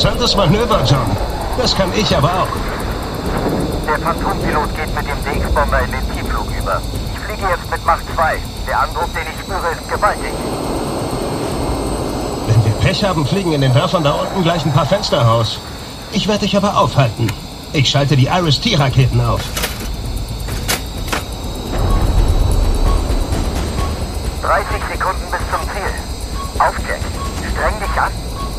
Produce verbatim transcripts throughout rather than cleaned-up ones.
Interessantes Manöver, John. Das kann ich aber auch. Der Phantompilot geht mit dem D X-Bomber in den Tiefflug über. Ich fliege jetzt mit Mach zwei. Der Andruck, den ich spüre, ist gewaltig. Wenn wir Pech haben, fliegen in den Dörfern da unten gleich ein paar Fenster raus. Ich werde dich aber aufhalten. Ich schalte die Iris-T-Raketen auf. dreißig Sekunden bis zum Ziel. Auf, Jack. Streng dich an.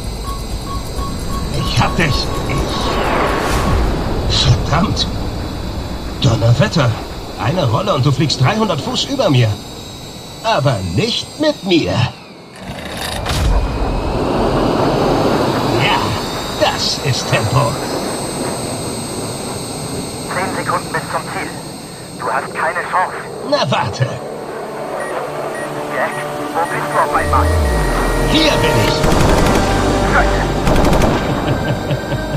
Ich hab dich. Ich... Verdammt. Donnerwetter. Eine Rolle und du fliegst dreihundert Fuß über mir. Aber nicht mit mir. Ja, das ist Tempo. Zehn Sekunden bis zum Ziel. Du hast keine Chance. Na, warte. Jack, wo bist du auf einmal? Hier bin ich. Scheiße.